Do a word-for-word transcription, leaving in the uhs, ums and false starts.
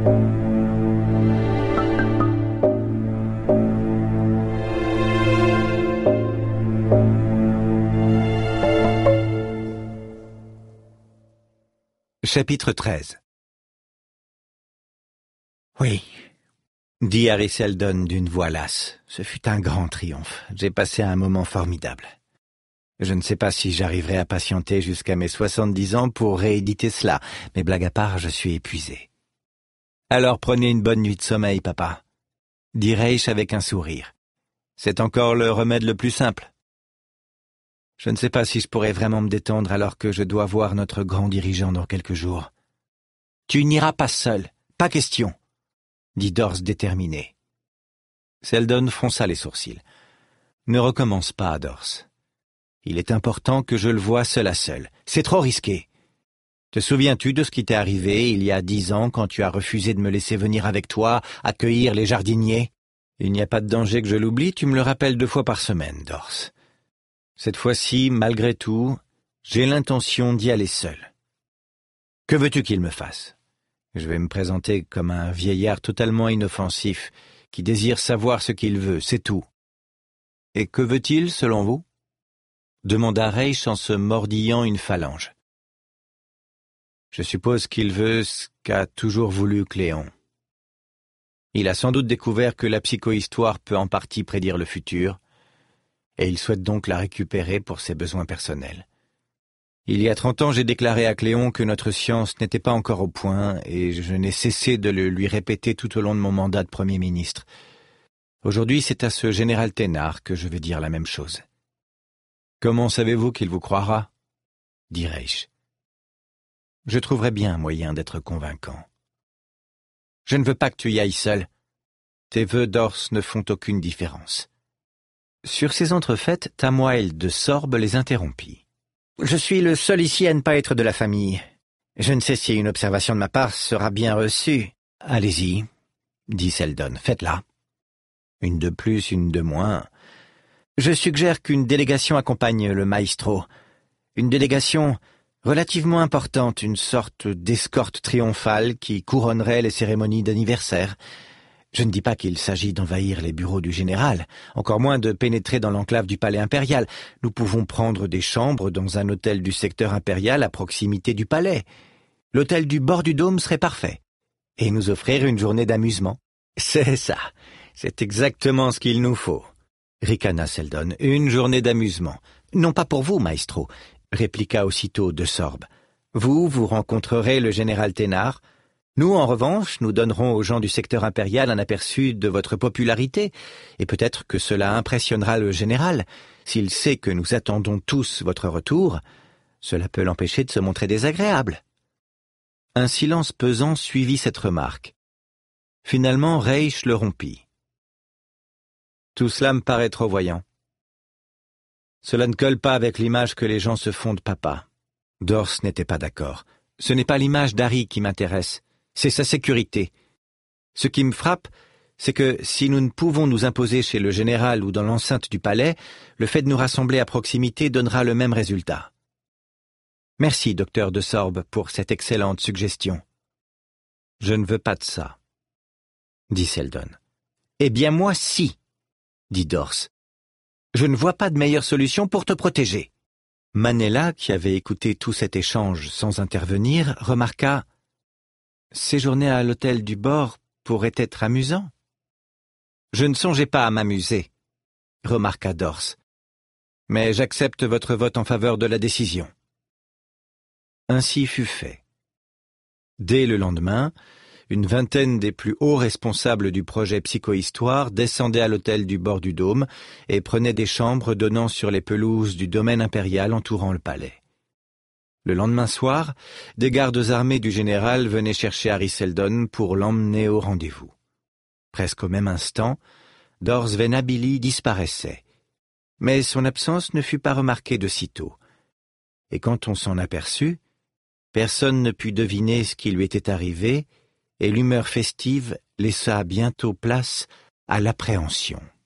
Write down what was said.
Chapitre treize. Oui, dit Harry Seldon d'une voix lasse. Ce fut un grand triomphe. J'ai passé un moment formidable. Je ne sais pas si j'arriverai à patienter jusqu'à mes soixante-dix ans pour rééditer cela, mais blague à part, je suis épuisé. Alors prenez une bonne nuit de sommeil, papa, dit Raych avec un sourire. C'est encore le remède le plus simple. Je ne sais pas si je pourrai vraiment me détendre alors que je dois voir notre grand dirigeant dans quelques jours. Tu n'iras pas seul, pas question, dit Dors déterminé. Seldon fronça les sourcils. Ne recommence pas, Dors. Il est important que je le voie seul à seul. C'est trop risqué. Te souviens-tu de ce qui t'est arrivé il y a dix ans quand tu as refusé de me laisser venir avec toi accueillir les jardiniers? Il n'y a pas de danger que je l'oublie, tu me le rappelles deux fois par semaine, Dors. Cette fois-ci, malgré tout, j'ai l'intention d'y aller seul. Que veux-tu qu'il me fasse? Je vais me présenter comme un vieillard totalement inoffensif, qui désire savoir ce qu'il veut, c'est tout. Et que veut-il, selon vous? Demanda Raych en se mordillant une phalange. Je suppose qu'il veut ce qu'a toujours voulu Cléon. Il a sans doute découvert que la psychohistoire peut en partie prédire le futur, et il souhaite donc la récupérer pour ses besoins personnels. Il y a trente ans, j'ai déclaré à Cléon que notre science n'était pas encore au point, et je n'ai cessé de le lui répéter tout au long de mon mandat de Premier ministre. Aujourd'hui, c'est à ce général Thénard que je vais dire la même chose. « Comment savez-vous qu'il vous croira ?» dit Raych. « Je trouverai bien un moyen d'être convaincant. »« Je ne veux pas que tu y ailles seul. Tes vœux, Dors, ne font aucune différence. » Sur ces entrefaites, Tamoil de Sorbe les interrompit. « Je suis le seul ici à ne pas être de la famille. Je ne sais si une observation de ma part sera bien reçue. »« Allez-y, » dit Seldon, « faites-la. Une de plus, une de moins. Je suggère qu'une délégation accompagne le maestro. Une délégation relativement importante, une sorte d'escorte triomphale qui couronnerait les cérémonies d'anniversaire. Je ne dis pas qu'il s'agit d'envahir les bureaux du général, encore moins de pénétrer dans l'enclave du palais impérial. Nous pouvons prendre des chambres dans un hôtel du secteur impérial à proximité du palais. L'hôtel du bord du dôme serait parfait. Et nous offrir une journée d'amusement. C'est ça, c'est exactement ce qu'il nous faut, ricana Seldon. Une journée d'amusement. Non pas pour vous, maestro, répliqua aussitôt de Sorbe. Vous, vous rencontrerez le général Thénard. Nous, en revanche, nous donnerons aux gens du secteur impérial un aperçu de votre popularité, et peut-être que cela impressionnera le général. S'il sait que nous attendons tous votre retour, cela peut l'empêcher de se montrer désagréable. Un silence pesant suivit cette remarque. Finalement, Raych le rompit. Tout cela me paraît trop voyant. Cela ne colle pas avec l'image que les gens se font de papa. Dors n'était pas d'accord. Ce n'est pas l'image d'Harry qui m'intéresse. C'est sa sécurité. Ce qui me frappe, c'est que si nous ne pouvons nous imposer chez le général ou dans l'enceinte du palais, le fait de nous rassembler à proximité donnera le même résultat. Merci, docteur de Sorbe, pour cette excellente suggestion. Je ne veux pas de ça, dit Seldon. Eh bien moi, si, dit Dors. Je ne vois pas de meilleure solution pour te protéger. Manella, qui avait écouté tout cet échange sans intervenir, remarqua « Séjourner à l'hôtel du bord pourrait être amusant. » Je ne songeais pas à m'amuser, remarqua Dors. Mais j'accepte votre vote en faveur de la décision. Ainsi fut fait. Dès le lendemain, une vingtaine des plus hauts responsables du projet Psychohistoire descendaient à l'hôtel du bord du dôme et prenaient des chambres donnant sur les pelouses du domaine impérial entourant le palais. Le lendemain soir, des gardes armés du général venaient chercher Harry Seldon pour l'emmener au rendez-vous. Presque au même instant, Dors Venabili disparaissait. Mais son absence ne fut pas remarquée de sitôt. Et quand on s'en aperçut, personne ne put deviner ce qui lui était arrivé, et l'humeur festive laissa bientôt place à l'appréhension.